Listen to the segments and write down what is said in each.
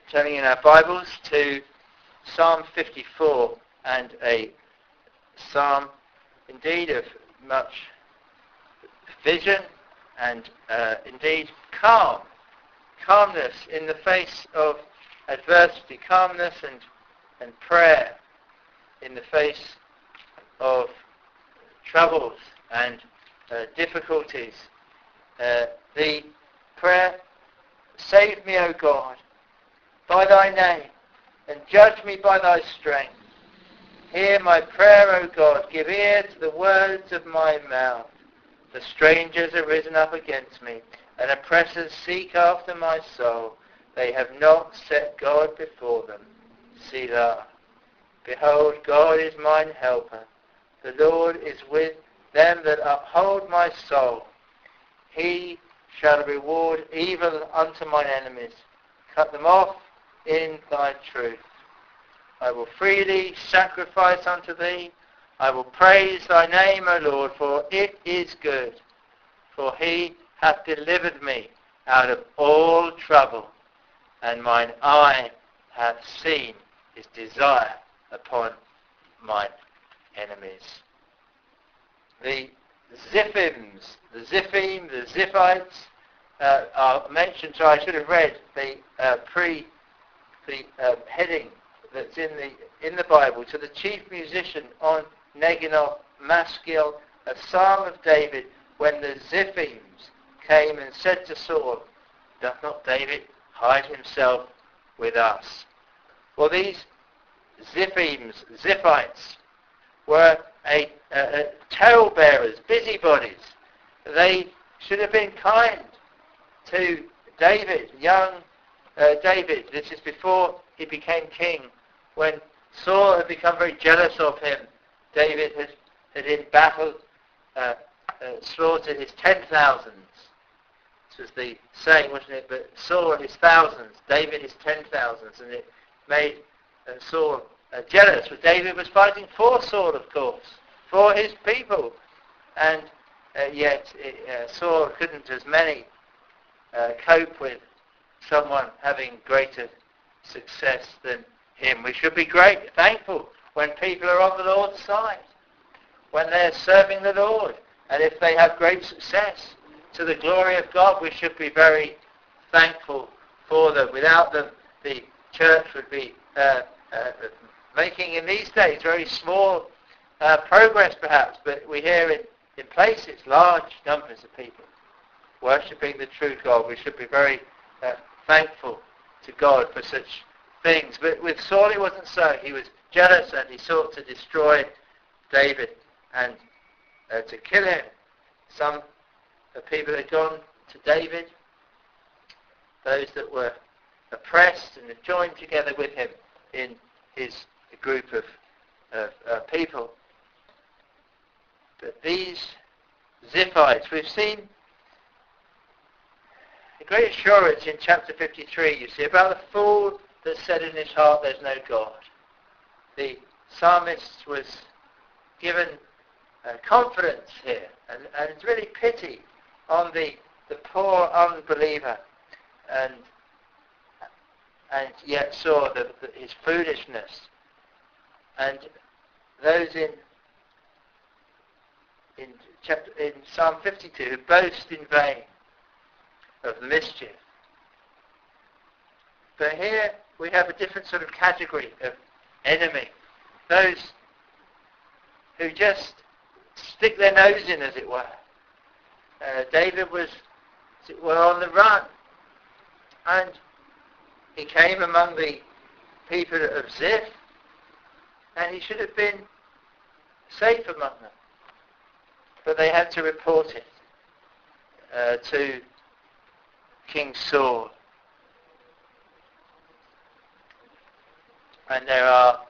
turning in our Bibles to Psalm 54, and a psalm indeed of much vision and indeed calmness in the face of adversity, calmness and prayer in the face of troubles and difficulties. The prayer, "Save me, O God, by thy name, and judge me by thy strength. Hear my prayer, O God, give ear to the words of my mouth. The strangers are risen up against me, and oppressors seek after my soul. They have not set God before them. Selah. Behold, God is mine helper. The Lord is with them that uphold my soul. He shall reward evil unto mine enemies. Cut them off in thy truth. I will freely sacrifice unto thee. I will praise thy name, O Lord, for it is good. For he hath delivered me out of all trouble, and mine eye hath seen his desire upon mine enemies." The Ziphims, the Ziphim, the Ziphites are mentioned, so I should have read the heading that's in the Bible. To the chief musician on Neginoth Maskil, a psalm of David, when the Ziphims came and said to Saul, "Doth not David hide himself with us?" Well, these Ziphims, Ziphites, were tale-bearers, busybodies. They should have been kind to David, young David. This is before he became king. When Saul had become very jealous of him, David had in battle slaughtered his 10,000s. This was the saying, wasn't it? But Saul his thousands, David his 10,000s, and it made Saul jealous. But David was fighting for Saul, of course, for his people, and yet Saul couldn't, as many, cope with someone having greater success than him. We should be thankful when people are on the Lord's side, when they're serving the Lord, and if they have great success to the glory of God, we should be very thankful for them. Without them, the church would be making, in these days, very small progress perhaps, but we hear in places large numbers of people worshipping the true God. We should be very thankful to God for such things. But with Saul it wasn't so. He was jealous and he sought to destroy David and to kill him. Some people had gone to David, those that were oppressed, and had joined together with him in his group of people. But these Ziphites, we've seen a great assurance in chapter 53, you see, about the fool that said in his heart, "There's no God." The psalmist was given confidence here, and it's really pity on the poor unbeliever, and yet saw his foolishness. And those in Psalm 52 boast in vain of mischief. But here we have a different sort of category of enemy. Those who just stick their nose in, as it were. David was, as it were, on the run. And he came among the people of Ziph, and he should have been safe among them. But they had to report it to King Saul. And there are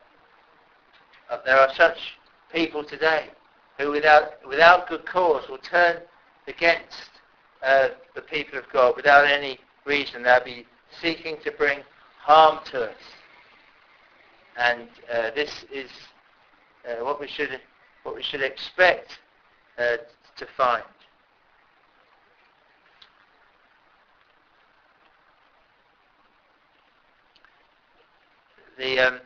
such people today who, without good cause, will turn against the people of God without any reason. They'll be seeking to bring harm to us. And this is what we should expect to find. the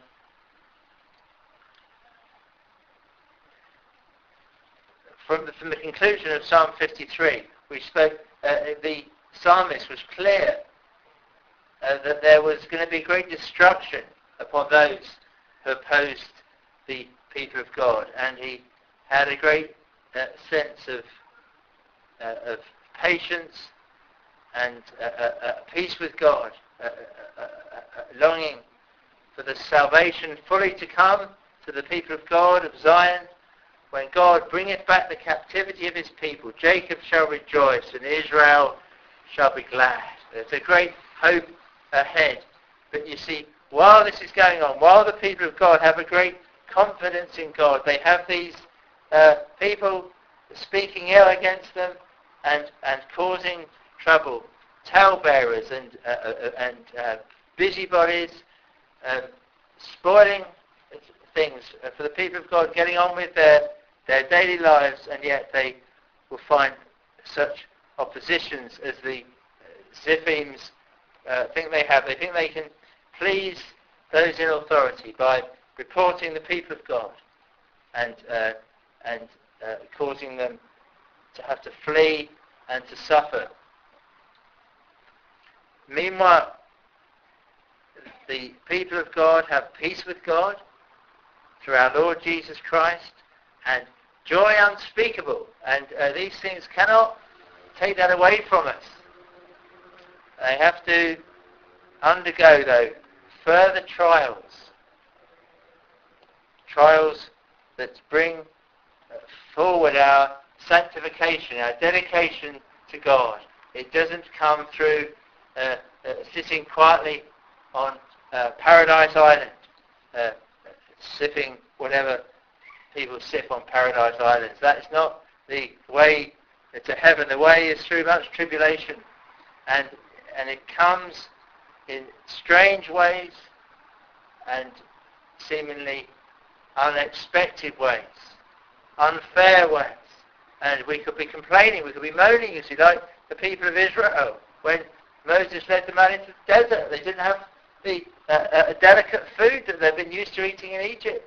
from the conclusion of Psalm 53, we spoke. The psalmist was clear that there was going to be great destruction upon those who opposed the people of God, and he had a great sense of patience and peace with God, longing for the salvation fully to come to the people of God, of Zion. When God bringeth back the captivity of his people, Jacob shall rejoice and Israel shall be glad. There's a great hope ahead. But you see, while this is going on, while the people of God have a great confidence in God, they have these people speaking ill against them and causing trouble, talebearers and busybodies, spoiling things for the people of God, getting on with their daily lives, and yet they will find such oppositions as the Ziphims think they have. They think they can please those in authority by reporting the people of God and causing them to have to flee and to suffer. Meanwhile, the people of God have peace with God through our Lord Jesus Christ and joy unspeakable. And these things cannot take that away from us. They have to undergo, though, further trials. Trials that bring forward our sanctification, our dedication to God. It doesn't come through sitting quietly on Paradise Island, sipping whatever people sip on Paradise Islands. That is not the way to heaven. The way is through much tribulation, and it comes in strange ways and seemingly unexpected ways, unfair ways. And we could be complaining, we could be moaning, you see, like the people of Israel when Moses led them out into the desert. They didn't have the delicate food that they've been used to eating in Egypt.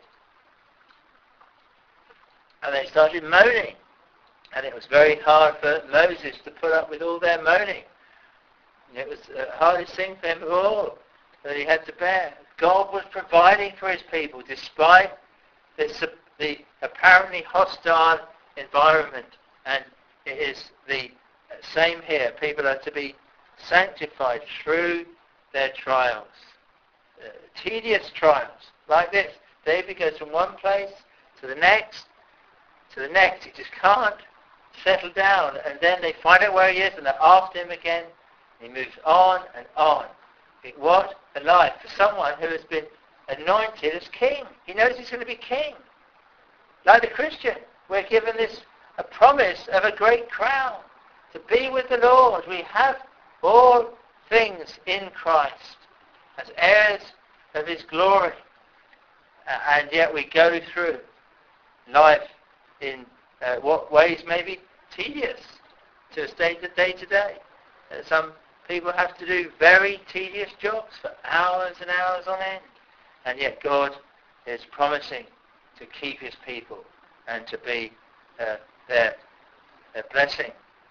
And they started moaning. And it was very hard for Moses to put up with all their moaning. It was the hardest thing for him of all that he had to bear. God was providing for his people despite the apparently hostile environment. And it is the same here. People are to be sanctified through their trials. Tedious trials like this. David goes from one place to the next, he just can't settle down, and then they find out where he is and they're after him again. He moves on and on. What a life for someone who has been anointed as king. He knows he's going to be king. Like the Christian, we're given a promise of a great crown to be with the Lord. We have all things in Christ as heirs of his glory, and yet we go through life in what ways may be tedious to us day to day. Some people have to do very tedious jobs for hours and hours on end, and yet God is promising to keep his people and to be their blessing.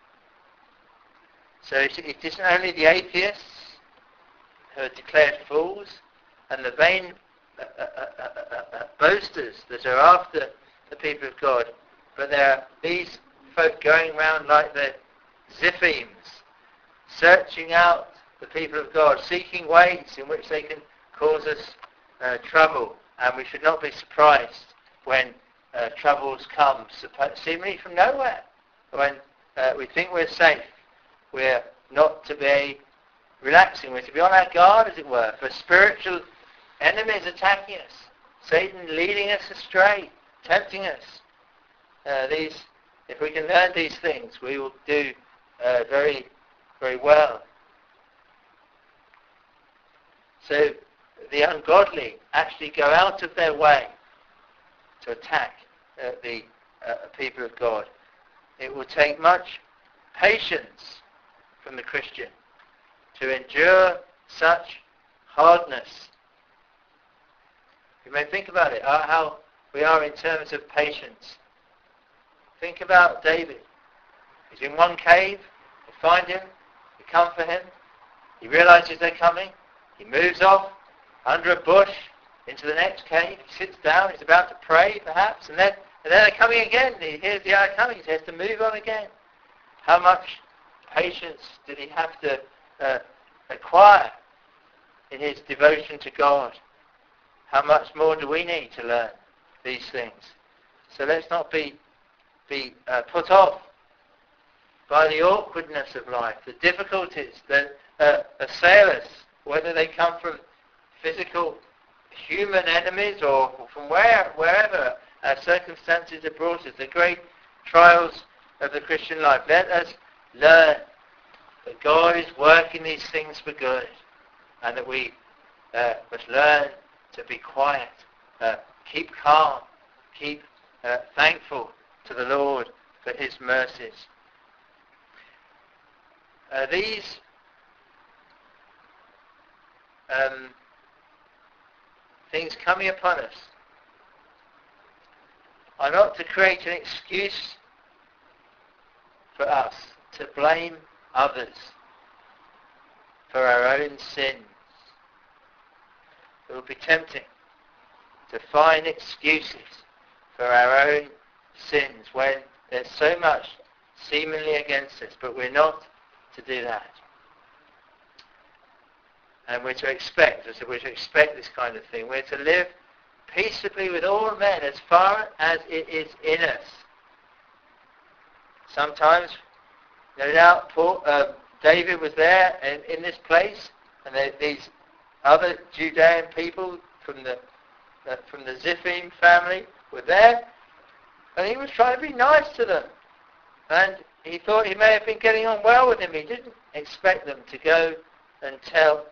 So it isn't only the atheists who are declared fools and the vain boasters that are after the people of God, but there are these folk going around like the Ziphims, searching out the people of God, seeking ways in which they can cause us trouble. And we should not be surprised when troubles come, seemingly from nowhere. When we think we're safe, we're not to be relaxing. We're to be on our guard, as it were, for spiritual enemies attacking us, Satan leading us astray, tempting us. If we can learn these things, we will do very, very well. So the ungodly actually go out of their way to attack the people of God. It will take much patience from the Christian to endure such hardness. You may think about it, how we are in terms of patience. Think about David. He's in one cave. They find him. They come for him. He realizes they're coming. He moves off under a bush into the next cave. He sits down. He's about to pray, perhaps. And then they're coming again. He hears the eye coming. He has to move on again. How much patience did he have to acquire in his devotion to God? How much more do we need to learn these things? So let's not be put off by the awkwardness of life, the difficulties that assail us, whether they come from physical human enemies or from wherever our circumstances have brought us, the great trials of the Christian life. Let us learn that God is working these things for good, and that we must learn to be quiet, keep calm, keep thankful to the Lord for his mercies. These things coming upon us are not to create an excuse for us to blame others for our own sins. It would be tempting to find excuses for our own sins when there's so much seemingly against us, but we're not to do that. And we're to expect this kind of thing. We're to live peaceably with all men as far as it is in us. Sometimes, no doubt, David was there in this place, and these other Judean people from the Ziphim family were there, and he was trying to be nice to them. And he thought he may have been getting on well with him. He didn't expect them to go and tell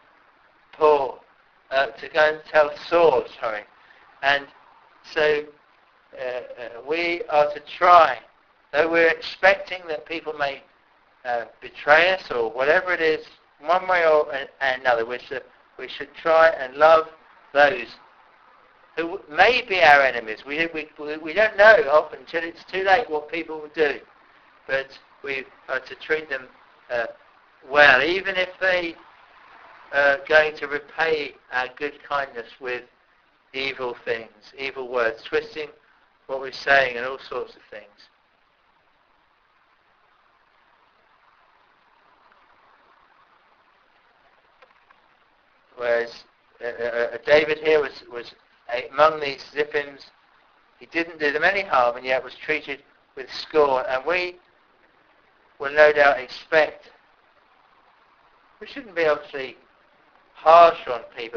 Saul, And so we are to try, though we're expecting that people may betray us or whatever it is, one way or another, we should try and love those who may be our enemies. We don't know often until it's too late what people will do, but we are to treat them well, even if they are going to repay our good kindness with evil things, evil words, twisting what we're saying and all sorts of things. Whereas David here was among these Ziphims. He didn't do them any harm, and yet was treated with scorn. And we will no doubt expect, we shouldn't be obviously harsh on people.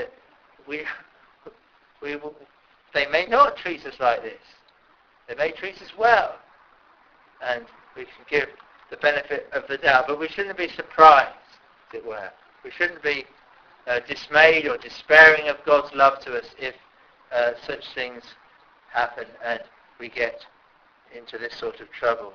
They may not treat us like this. They may treat us well, and we can give the benefit of the doubt. But we shouldn't be surprised, as it were. We shouldn't be dismayed or despairing of God's love to us if such things happen and we get into this sort of trouble.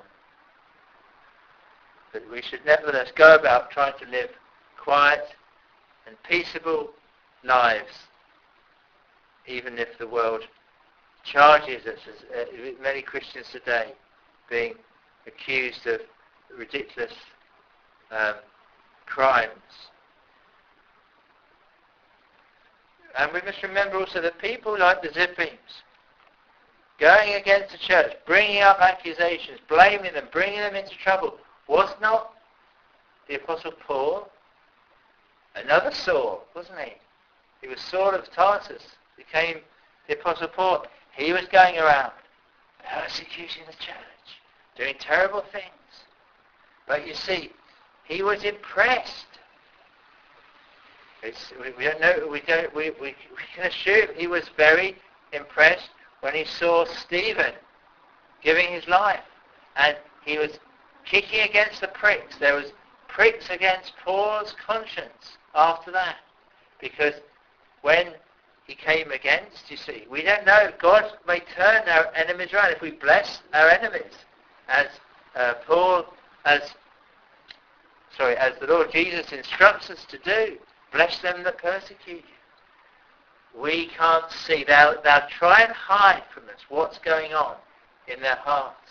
But we should nevertheless go about trying to live quiet and peaceable lives, even if the world charges us, as many Christians today, being accused of ridiculous crimes. And we must remember also that people like the Ziphims, going against the church, bringing up accusations, blaming them, bringing them into trouble, was not the Apostle Paul another Saul, wasn't he? He was Saul of Tarsus, became the Apostle Paul. He was going around persecuting the church, doing terrible things. But you see, he was impressed. We don't know. We can assume he was very impressed when he saw Stephen giving his life, and he was kicking against the pricks. There was pricks against Paul's conscience after that, because when he came against, you see, we don't know. God may turn our enemies around if we bless our enemies, as the Lord Jesus instructs us to do. Bless them that persecute you. we can't see. They'll try and hide from us what's going on in their hearts.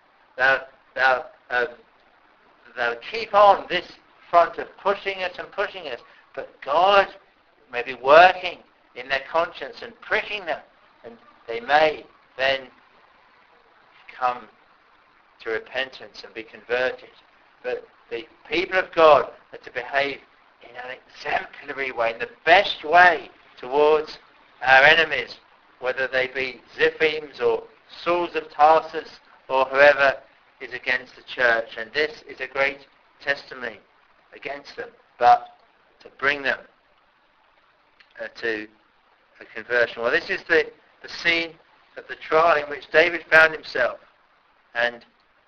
They'll keep on this front of pushing us, but God may be working in their conscience and pricking them, and they may then come to repentance and be converted. But the people of God are to behave in an exemplary way, in the best way towards our enemies, whether they be Ziphims or Sauls of Tarsus or whoever is against the church. And this is a great testimony against them, but to bring them to a conversion. Well, this is the scene of the trial in which David found himself, and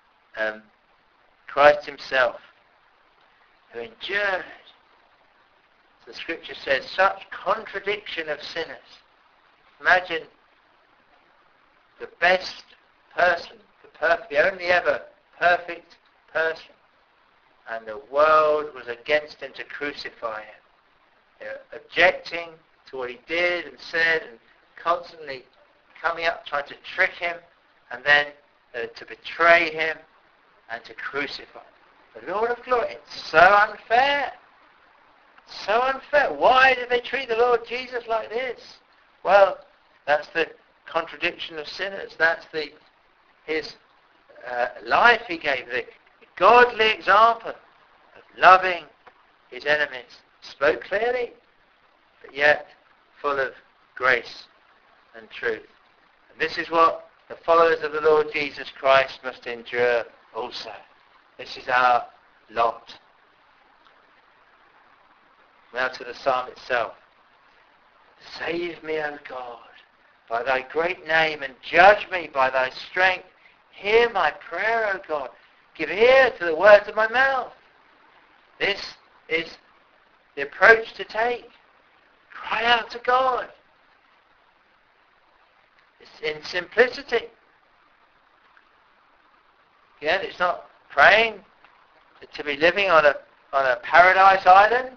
Christ himself, who endured, the scripture says, such contradiction of sinners. Imagine the best person, the only ever perfect person, and the world was against him to crucify him. They're objecting to what he did and said, and constantly coming up trying to trick him, and then to betray him and to crucify him. The Lord of glory, it's so unfair. So unfair. Why did they treat the Lord Jesus like this? Well, that's the contradiction of sinners. That's his life he gave, the godly example of loving his enemies. Spoke clearly, but yet full of grace and truth. And this is what the followers of the Lord Jesus Christ must endure also. This is our lot. Now to the psalm itself. Save me, O God, by thy great name, and judge me by thy strength. Hear my prayer, O God. Give ear to the words of my mouth. This is the approach to take. Cry out to God. It's in simplicity. Again, it's not praying to be living on a paradise island.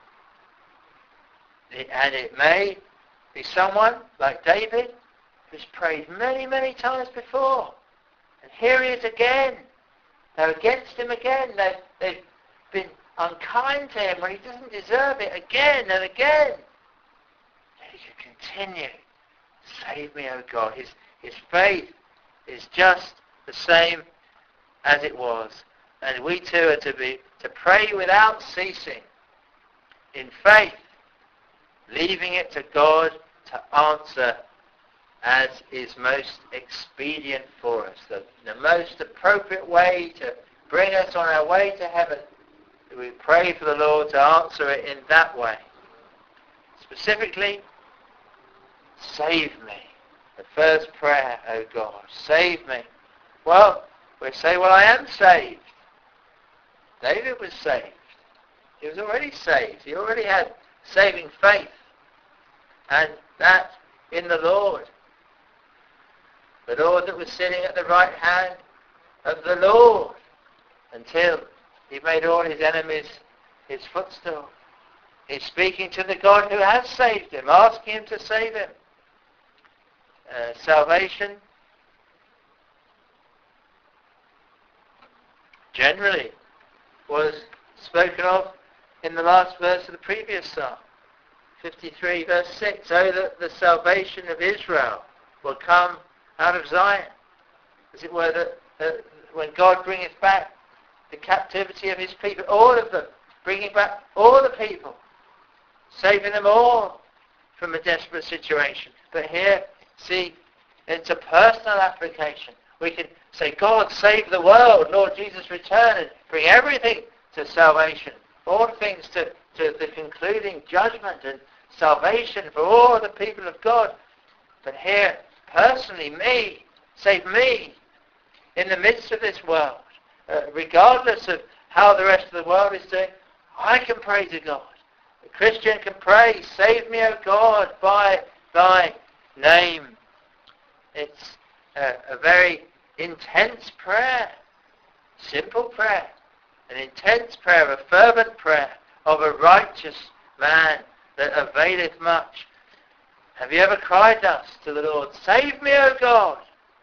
And it may be someone like David who's prayed many, many times before. And here he is again. They're against him again. They've been unkind to him when he doesn't deserve it again and again. He can continue. Save me, O God. His faith is just the same as it was. And we too are to pray without ceasing in faith, leaving it to God to answer as is most expedient for us. The most appropriate way to bring us on our way to heaven. We pray for the Lord to answer it in that way. Specifically, save me. The first prayer, O God, save me. Well, we say, well, I am saved. David was saved. He was already saved. He already had saving faith. And that in the Lord. The Lord that was sitting at the right hand of the Lord until he made all his enemies his footstool. He's speaking to the God who has saved him, asking him to save him. Salvation generally was spoken of in the last verse of the previous psalm. 53 verse 6, oh, that the salvation of Israel will come out of Zion. As it were, that when God bringeth back the captivity of his people, all of them, bringing back all the people, saving them all from a desperate situation. But here, see, it's a personal application. We can say, God, save the world, Lord Jesus, return and bring everything to salvation. All things to the concluding judgment and salvation for all the people of God. But here, personally, me, save me in the midst of this world. Regardless of how the rest of the world is doing, I can pray to God. The Christian can pray, save me, O God, by thy name. It's a very intense prayer, simple prayer, an intense prayer, a fervent prayer of a righteous man that availeth much. Have you ever cried thus to the Lord, "Save me, O God"?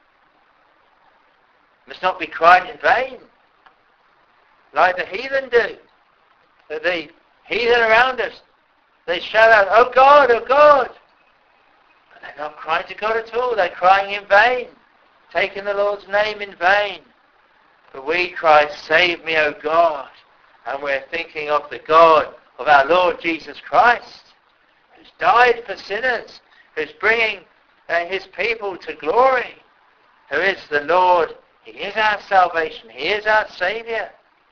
It must not be cried in vain, like the heathen do. The heathen around us, they shout out, "Oh God, oh God." But they're not crying to God at all. They're crying in vain, taking the Lord's name in vain. But we cry, "Save me, O God." And we're thinking of the God of our Lord Jesus Christ, who's died for sinners, who's bringing his people to glory, who is the Lord. He is our salvation. He is our Saviour.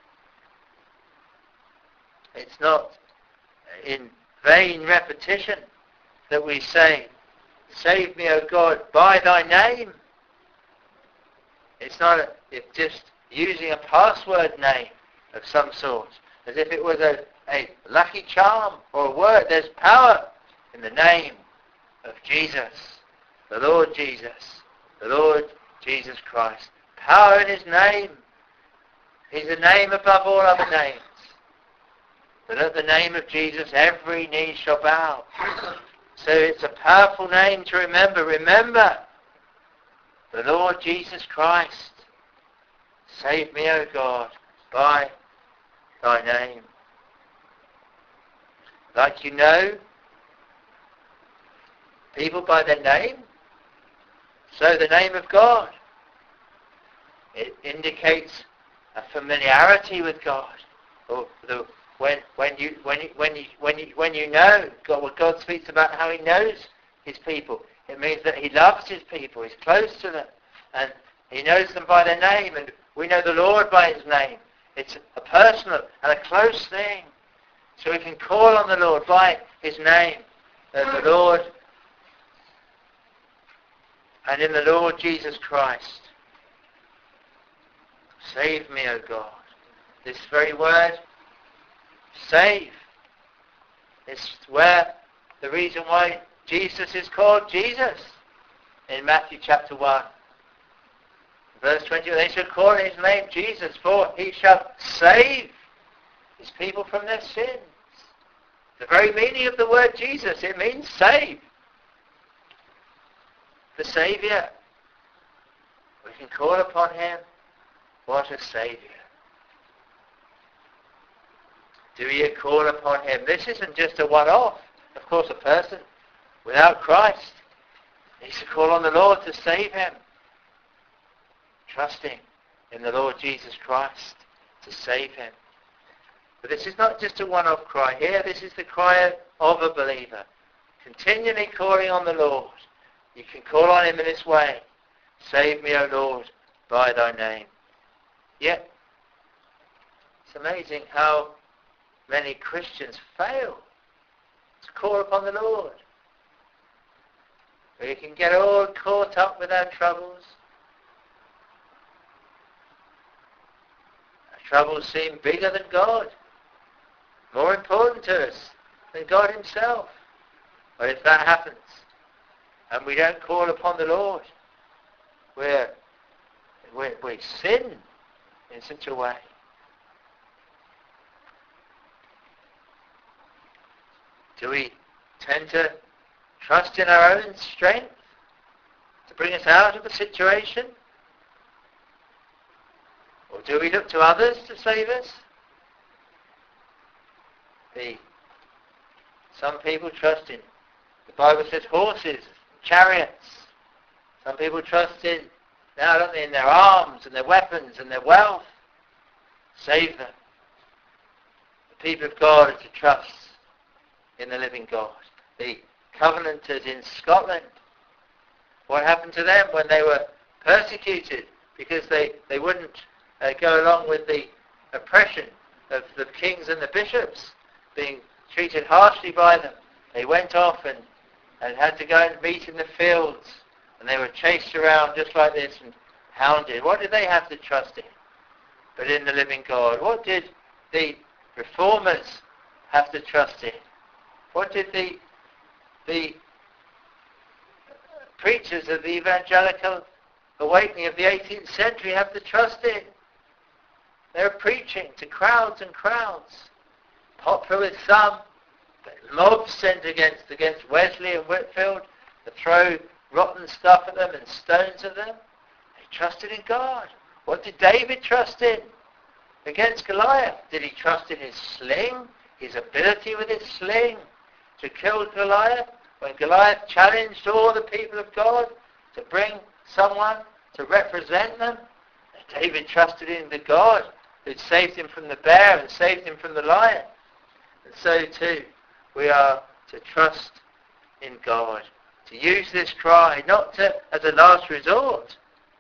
It's not in vain repetition that we say, "Save me, O God, by thy name." It's not it's just using a password name of some sort, as if it was a lucky charm or a word. There's power in the name of Jesus, the Lord Jesus, the Lord Jesus Christ. Power in his name. He's a name above all other names. But at the name of Jesus, every knee shall bow. So it's a powerful name to remember. Remember the Lord Jesus Christ. Save me, O God, by thy name. Like you know people by their name, so the name of God. It indicates a familiarity with God. Or when you know God, what God speaks about how he knows his people, it means that he loves his people, he's close to them, and he knows them by their name, and we know the Lord by his name. It's a personal and a close thing. So we can call on the Lord by his name, the Lord, and in the Lord Jesus Christ. Save me, O God. This very word, save, is where the reason why Jesus is called Jesus in Matthew chapter 1. Verse 20, they shall call his name Jesus, for he shall save his people from their sins. The very meaning of the word Jesus, it means save. The Saviour. We can call upon him. What a Saviour. Do you call upon him? This isn't just a one-off. Of course, a person without Christ needs to call on the Lord to save him. Trusting in the Lord Jesus Christ to save him. But this is not just a one-off cry here. This is the cry of a believer. Continually calling on the Lord. You can call on him in this way. Save me, O Lord, by thy name. Yet, it's amazing how many Christians fail to call upon the Lord. We can get all caught up with our troubles. Our troubles seem bigger than God, more important to us than God himself. But if that happens, and we don't call upon the Lord, we sin in such a way. Do we tend to trust in our own strength to bring us out of a situation? Or do we look to others to save us? Some people trust in, the Bible says, horses, chariots. Some people trust in, now don't they, in their arms and their weapons and their wealth. Save them. The people of God are to trust in the living God. The Covenanters in Scotland, what happened to them when they were persecuted because they wouldn't go along with the oppression of the kings and the bishops, being treated harshly by them? They went off and had to go and meet in the fields, and they were chased around just like this and hounded. What did they have to trust in but in the living God? What did the reformers have to trust in? What did the preachers of the evangelical awakening of the 18th century have to trust in? They were preaching to crowds and crowds, popular with some, but mobs sent against Wesley and Whitefield, to throw rotten stuff at them and stones at them. They trusted in God. What did David trust in against Goliath? Did he trust in his sling, his ability with his sling to kill Goliath? When Goliath challenged all the people of God to bring someone to represent them, David trusted in the God who'd saved him from the bear and saved him from the lion. And so too, we are to trust in God, to use this cry not as a last resort,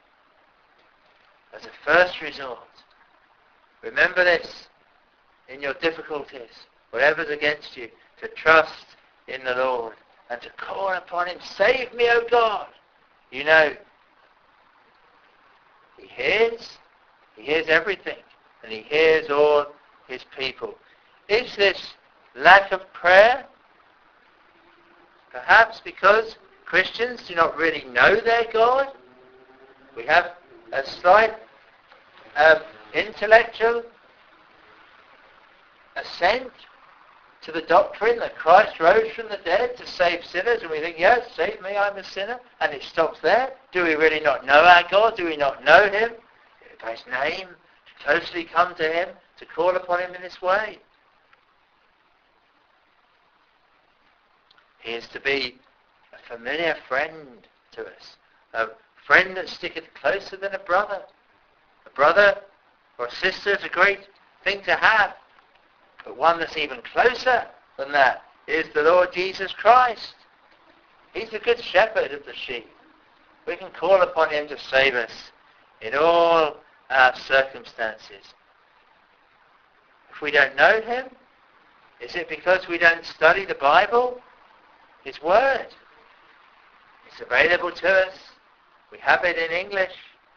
as a first resort. Remember this in your difficulties, whatever's against you, to trust in the Lord and to call upon him. Save me, O God. You know, he hears everything, and he hears all his people. Is this lack of prayer? Perhaps because Christians do not really know their God. We have a slight intellectual assent to the doctrine that Christ rose from the dead to save sinners, and we think, yes, save me, I'm a sinner, and it stops there. Do we really not know our God? Do we not know him by his name, to closely come to him, to call upon him in this way? He is to be a familiar friend to us, a friend that sticketh closer than a brother. A brother or a sister is a great thing to have, but one that's even closer than that is the Lord Jesus Christ. He's the good shepherd of the sheep. We can call upon him to save us in all our circumstances. If we don't know him, is it because we don't study the Bible? His Word. It's available to us. We have it in English.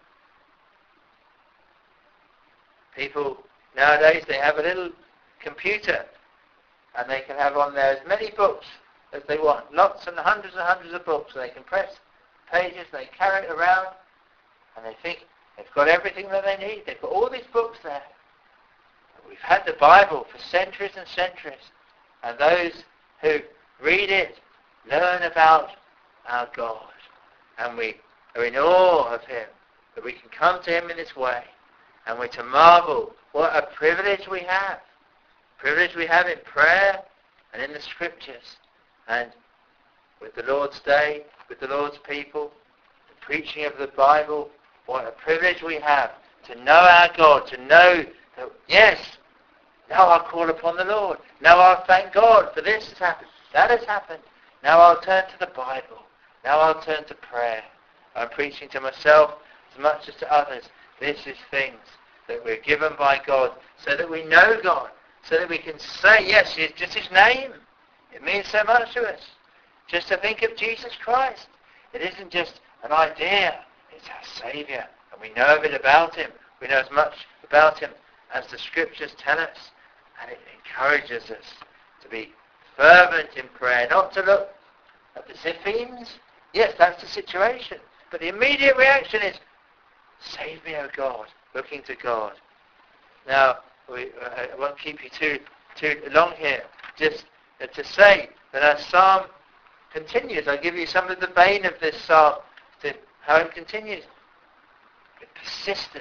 People nowadays, they have a little computer, and they can have on there as many books as they want. Lots and hundreds of books. They can press pages, they carry it around, and they think they've got everything that they need. They've got all these books there. We've had the Bible for centuries and centuries, and those who read it learn about our God, and we are in awe of him, that we can come to him in this way, and we're to marvel what a privilege we have. Privilege we have in prayer and in the Scriptures, and with the Lord's Day, with the Lord's people, the preaching of the Bible. What a privilege we have to know our God, to know that, yes, now I'll call upon the Lord. Now I'll thank God for this has happened, that has happened. Now I'll turn to the Bible. Now I'll turn to prayer. I'm preaching to myself as much as to others. This is things that we're given by God so that we know God, so that we can say, yes, it's just his name. It means so much to us. Just to think of Jesus Christ. It isn't just an idea. It's our Saviour. And we know a bit about him. We know as much about him as the Scriptures tell us. And it encourages us to be fervent in prayer, not to look at the Ziphims. Yes, that's the situation. But the immediate reaction is, save me, O God, looking to God. Now, I won't keep you too long here. Just to say that our psalm continues. I'll give you some of the vein of this psalm, to how it continues. With persistence.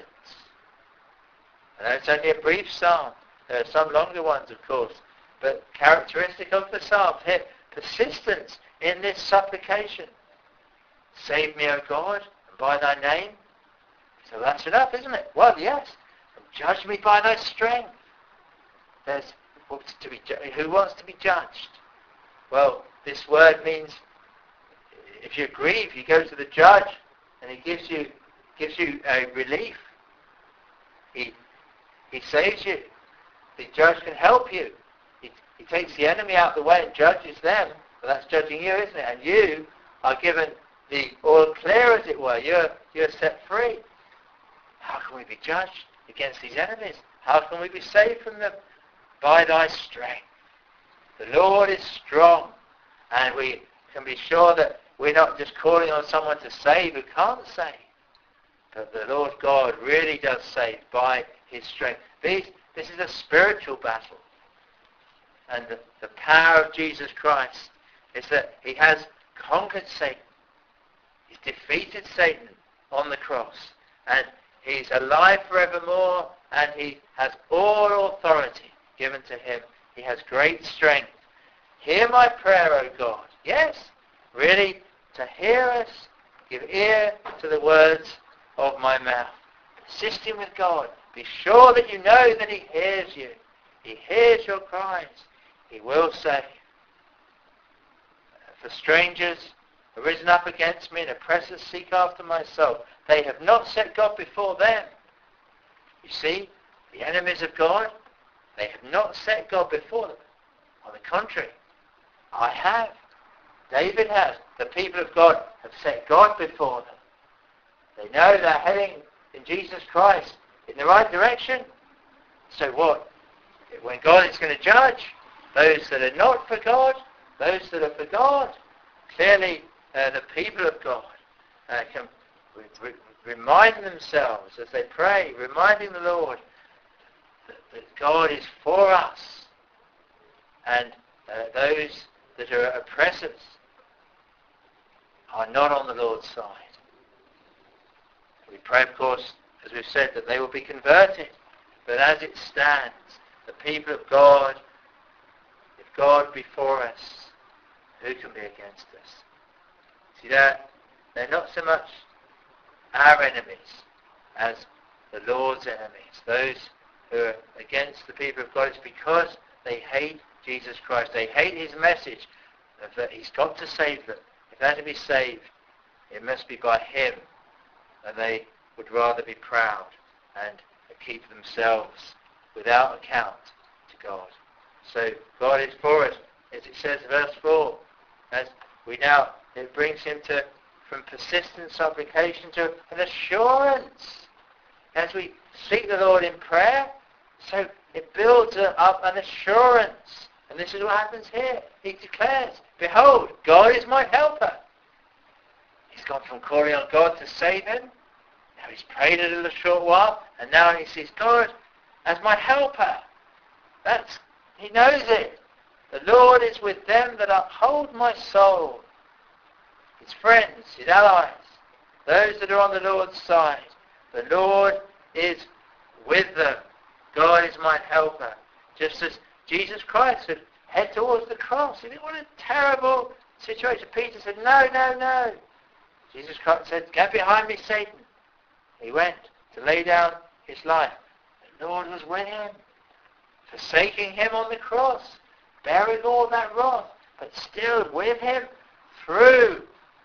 I know it's only a brief psalm. There are some longer ones, of course. But characteristic of the psalm here, persistence in this supplication. Save me, O God, and by thy name. So that's enough, isn't it? Well, yes. And judge me by thy strength. There's who wants to be judged? Well, this word means if you grieve, you go to the judge, and he gives you a relief. He saves you. The judge can help you. He takes the enemy out of the way and judges them. But that's judging you, isn't it? And you are given the all clear, as it were. You're set free. How can we be judged against these enemies? How can we be saved from them? By thy strength. The Lord is strong. And we can be sure that we're not just calling on someone to save who can't save. But the Lord God really does save by his strength. This is a spiritual battle. And the power of Jesus Christ is that he has conquered Satan. He's defeated Satan on the cross. And he's alive forevermore, and he has all authority given to him. He has great strength. Hear my prayer, O God. Yes, really, to hear us, give ear to the words of my mouth. Persisting with God. Be sure that you know that he hears you. He hears your cries. He will save. For strangers have risen up against me, and oppressors seek after my soul. They have not set God before them. You see, the enemies of God, they have not set God before them. On the contrary, I have. David has. The people of God have set God before them. They know they're heading in Jesus Christ in the right direction. So what? When God is going to judge those that are not for God, those that are for God, clearly the people of God can remind themselves as they pray, reminding the Lord that God is for us, and those that are oppressors are not on the Lord's side. We pray, of course, as we've said, that they will be converted. But as it stands, the people of God, if God be for us, who can be against us? See, they're not so much our enemies as the Lord's enemies. Those who are against the people of God, it's because they hate Jesus Christ. They hate his message that he's got to save them. If they're to be saved, it must be by him. And they would rather be proud and keep themselves without account to God. So God is for us, as it says in verse 4. As we now, it brings him to from persistent supplication to an assurance. As we seek the Lord in prayer, so it builds up an assurance. And this is what happens here. He declares, behold, God is my helper. He's gone from calling on God to save him. Now he's prayed a little short while, and now he sees God as my helper. He knows it. The Lord is with them that uphold my soul. His friends, his allies, those that are on the Lord's side. The Lord is with them. God is my helper. Just as Jesus Christ would head towards the cross. What a terrible situation. Peter said, no. Jesus Christ said, get behind me, Satan. He went to lay down his life. The Lord was with him, forsaking him on the cross, bearing all that wrath, but still with him through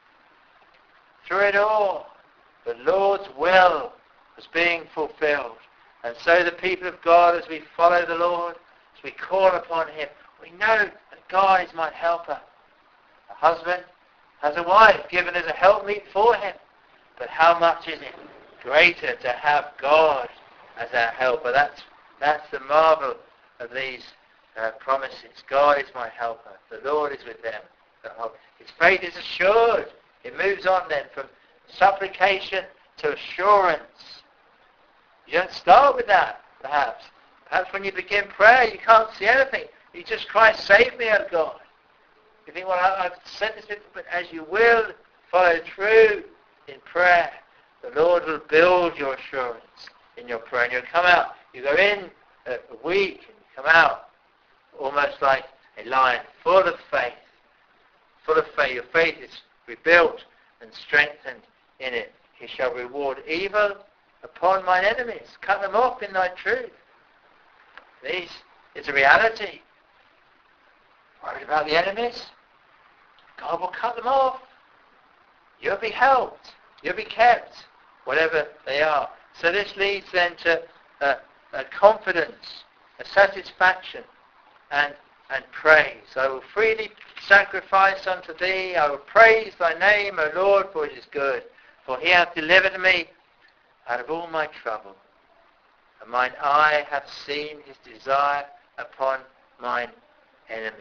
it all. The Lord's will was being fulfilled. And so the people of God, as we follow the Lord, as we call upon him, we know that God is my helper. A husband has a wife given as a helpmeet for him. But how much is it greater to have God as our helper? That's the marvel of these promises. God is my helper. The Lord is with them. His faith is assured. It moves on then from supplication to assurance. You don't start with that, perhaps. Perhaps when you begin prayer, you can't see anything. You just cry, save me, O God. You think, well, I've said this before, but as you will follow through in prayer, the Lord will build your assurance in your prayer. And you'll come out, you go in weak, and you come out almost like a lion, full of faith. Full of faith. Your faith is rebuilt and strengthened in it. He shall reward evil upon mine enemies. Cut them off in thy truth. This is a reality. Worried about the enemies? God will cut them off. You'll be helped. You'll be kept, whatever they are. So this leads then to a confidence, a satisfaction, and praise. I will freely sacrifice unto thee. I will praise thy name, O Lord, for it is good. For he hath delivered me out of all my trouble. And mine eye hath seen his desire upon mine enemies.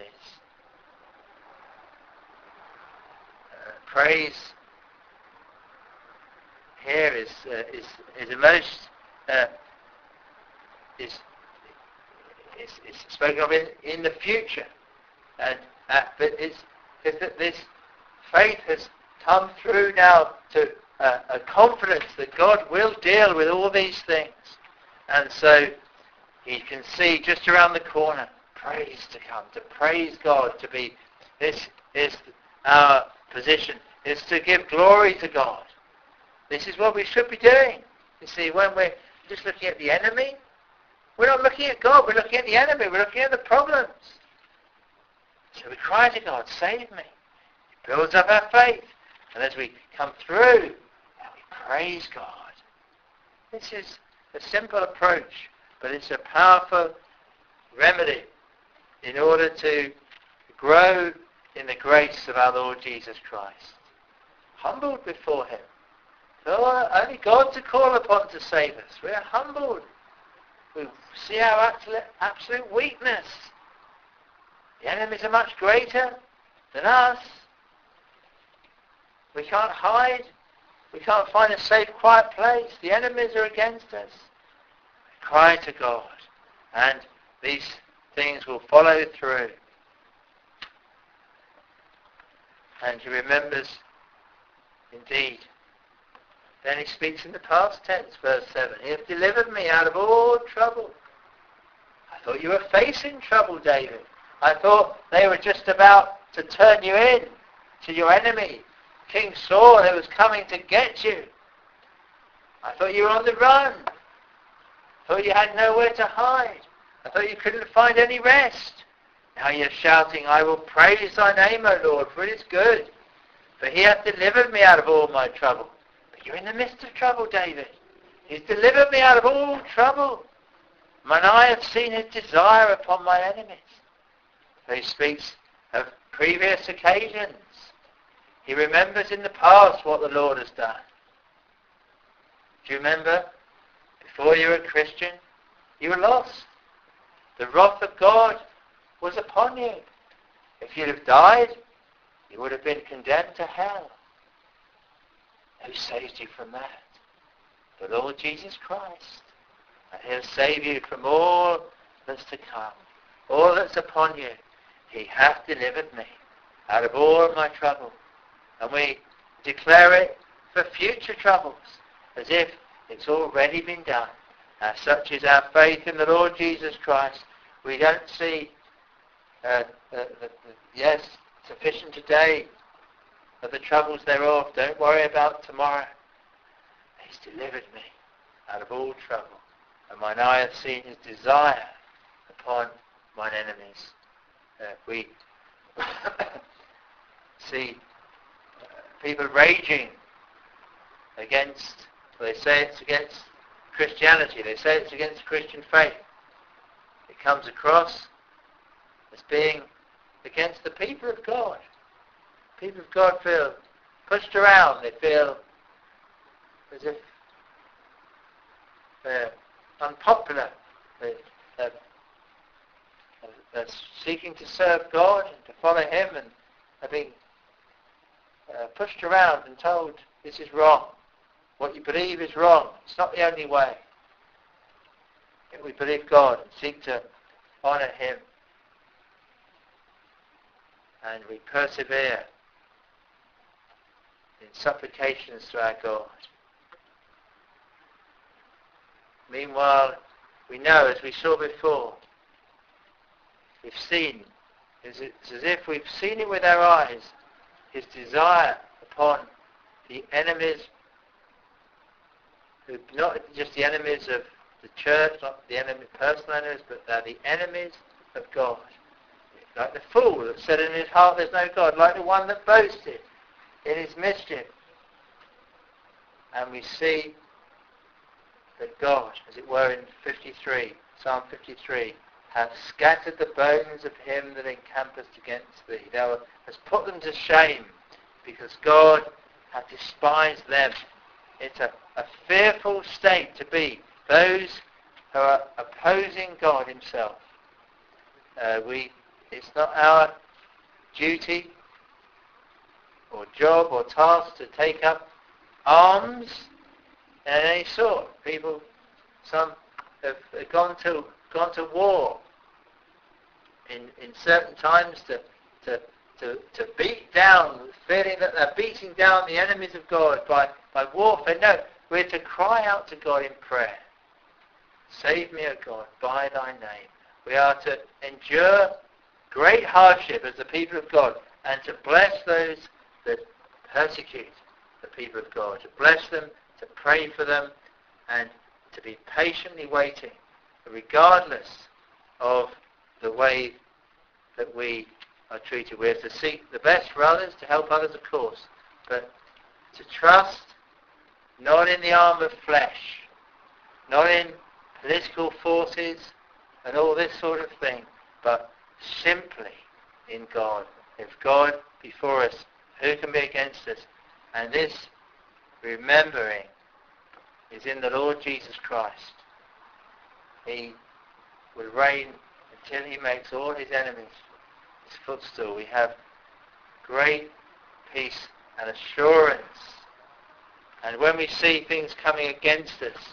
Praise here is a most is spoken of in the future, and but it's this faith has come through now to a confidence that God will deal with all these things. And so he can see just around the corner praise to come, to praise God, to be, this is our position, is to give glory to God. This is what we should be doing. You see, when we're just looking at the enemy, we're not looking at God, we're looking at the enemy, we're looking at the problems. So we cry to God, save me. It builds up our faith. And as we come through, we praise God. This is a simple approach, but it's a powerful remedy in order to grow in the grace of our Lord Jesus Christ. Humbled before him. Only God to call upon to save us. We are humbled. We see our absolute weakness. The enemies are much greater than us. We can't hide. We can't find a safe, quiet place. The enemies are against us. We cry to God, and these things will follow through. And he remembers, indeed. Then he speaks in the past tense, verse 7. He has delivered me out of all trouble. I thought you were facing trouble, David. I thought they were just about to turn you in to your enemy, King Saul, who was coming to get you. I thought you were on the run. I thought you had nowhere to hide. I thought you couldn't find any rest. Now you're shouting, I will praise thy name, O Lord, for it is good. For he hath delivered me out of all my trouble. But you're in the midst of trouble, David. He's delivered me out of all trouble. Mine eye hath seen his desire upon my enemies. So he speaks of previous occasions. He remembers in the past what the Lord has done. Do you remember? Before you were a Christian, you were lost. The wrath of God was upon you. If you'd have died, you would have been condemned to hell. Who saved you from that? The Lord Jesus Christ. And he'll save you from all that's to come, all that's upon you. He hath delivered me out of all my trouble. And we declare it for future troubles, as if it's already been done. As such is our faith in the Lord Jesus Christ. We don't see, yes, sufficient today of the troubles thereof. Don't worry about tomorrow. He's delivered me out of all trouble. And mine eye hath seen his desire upon mine enemies. We see people raging against, they say it's against Christianity, they say it's against Christian faith. It comes across as being against the people of God. People of God feel pushed around, they feel as if they're unpopular, they're seeking to serve God and to follow him, and are being pushed around and told this is wrong. What you believe is wrong. It's not the only way. If we believe God and seek to honour him, and we persevere in supplications to our God. Meanwhile, we know, as we saw before, we've seen, it's as if we've seen it with our eyes, his desire upon the enemies, who not just the enemies of the church, not the personal enemies, but they're the enemies of God. Like the fool that said in his heart there's no God, like the one that boasted in his mischief. And we see that God, as it were in 53, Psalm 53, hath scattered the bones of him that encampeth against thee. Thou hast put them to shame, because God hath despised them. It's a fearful state to be, those who are opposing God himself. It's not our duty or job or task to take up arms in any sort. Some have gone to war in certain times to beat down feeling that they're beating down the enemies of God by warfare. No, we're to cry out to God in prayer. Save me, O God, by thy name. We are to endure great hardship as the people of God and to bless those that persecute the people of God, to bless them, to pray for them, and to be patiently waiting, regardless of the way that we are treated. We have to seek the best for others, to help others, of course, but to trust not in the arm of flesh, not in political forces and all this sort of thing, but simply in God. If God be for us, who can be against us? And this remembering is in the Lord Jesus Christ. He will reign until he makes all his enemies his footstool. We have great peace and assurance. And when we see things coming against us,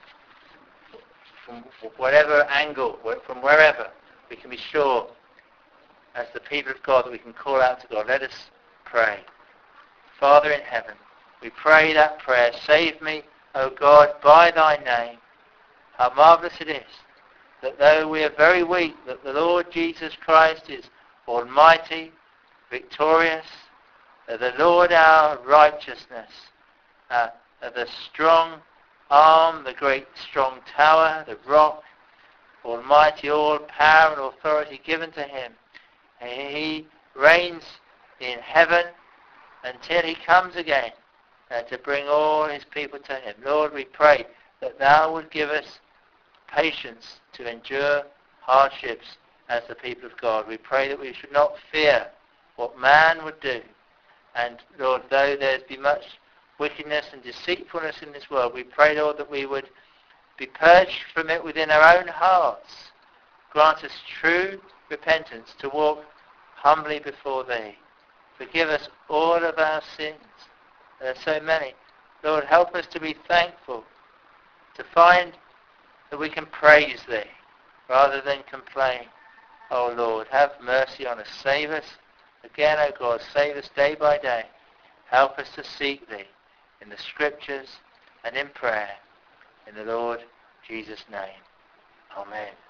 from whatever angle, from wherever, we can be sure, as the people of God, that we can call out to God. Let us pray. Father in heaven, we pray that prayer, save me, O God, by thy name. How marvellous it is that though we are very weak, that the Lord Jesus Christ is almighty, victorious, the Lord our righteousness, the strong arm, the great strong tower, the rock, almighty, all power and authority given to him. And he reigns in heaven until he comes again to bring all his people to him. Lord, we pray that thou would give us patience to endure hardships as the people of God. We pray that we should not fear what man would do. And Lord, though there's been much wickedness and deceitfulness in this world, we pray, Lord, that we would be purged from it within our own hearts. Grant us true repentance to walk humbly before thee. Forgive us all of our sins. There are so many. Lord, help us to be thankful, to find that we can praise thee rather than complain. Oh Lord, have mercy on us. Save us again, O God. Save us day by day. Help us to seek thee in the scriptures and in prayer. In the Lord Jesus' name. Amen.